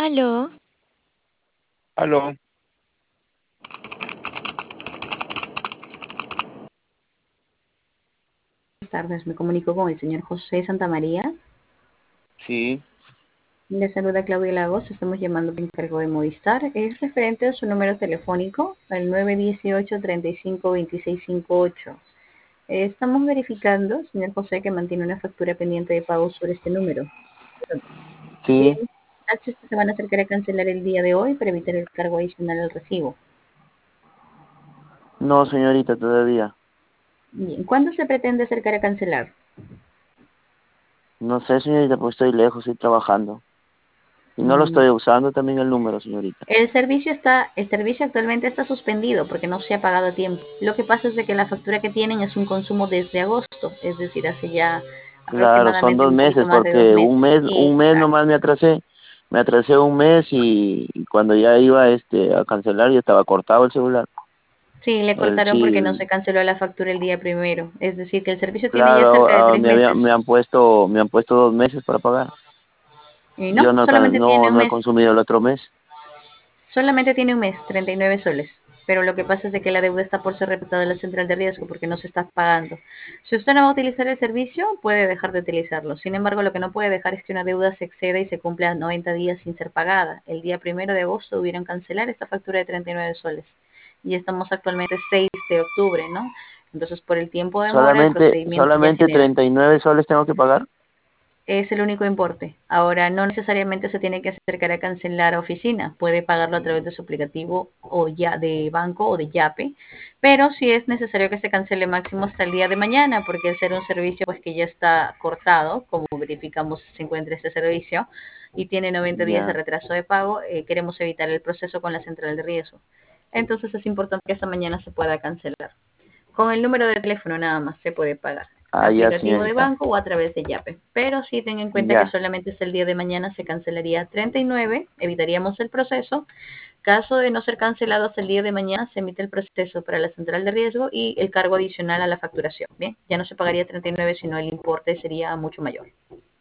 Aló, Aló, Buenas tardes, me comunico con el señor José Santamaría. sí, Le saluda Claudia Lagos, estamos llamando por encargo de Movistar. Es referente a su número telefónico, el 918-352658. Estamos verificando, señor José, que mantiene una factura pendiente de pago sobre este número. sí. Queremos saber si usted se van a acercar a cancelar el día de hoy para evitar el cargo adicional al recibo. No, señorita, todavía. Bien, ¿cuándo se pretende acercar a cancelar? No sé, señorita, porque estoy lejos, estoy trabajando. Y no lo Mm, estoy usando también el número, señorita. El servicio actualmente está suspendido porque no se ha pagado a tiempo. Lo que pasa es de que la factura que tienen es un consumo desde agosto, es decir, hace ya Claro, son aproximadamente dos un poquito meses, más de 2 meses. un mes Exacto. nomás me atrasé un mes y cuando ya iba a cancelar ya estaba cortado el celular. Sí, le El cortaron porque no chip, se canceló la factura el día primero. Es decir, que el servicio tiene ya claro, cerca de 3 meses. me han puesto 2 meses para pagar. Y Yo no, solamente tiene un no he mes. consumido el otro mes. Solamente tiene un mes, 39 soles. Pero lo que pasa es de que la deuda está por ser reportada a la central de riesgo porque no se está pagando. Si usted no va a utilizar el servicio, puede dejar de utilizarlo. Sin embargo, lo que no puede dejar es que una deuda se exceda y se cumpla 90 días sin ser pagada. El día 1 de agosto debieron cancelar esta factura de 39 soles. Y estamos actualmente 6 de octubre, ¿no? Entonces, por el tiempo de demora, el procedimiento ya es Solamente general. 39 soles tengo que pagar. Es el único importe. Ahora, no necesariamente se tiene que acercar a cancelar a oficina. Puede pagarlo a través de su aplicativo o ya de banco o de Yape. Pero sí es necesario que se cancele máximo hasta el día de mañana, porque al ser un servicio pues que ya está cortado, como verificamos se encuentra este servicio, y tiene 90 días de Ya. retraso de pago, queremos evitar el proceso con la central de riesgo. Entonces es importante que esta mañana se pueda cancelar. Con el número de teléfono nada más se puede pagar. Ah, ya, Aplicativo de señorita. banco o a través de Yape. Pero sí ten en cuenta que Ya. solamente es el día de mañana se cancelaría 39, evitaríamos el proceso. Caso de no ser cancelado hasta el día de mañana, se emite el proceso para la central de riesgo y el cargo adicional a la facturación. Bien, ya no se pagaría 39, sino el importe sería mucho mayor.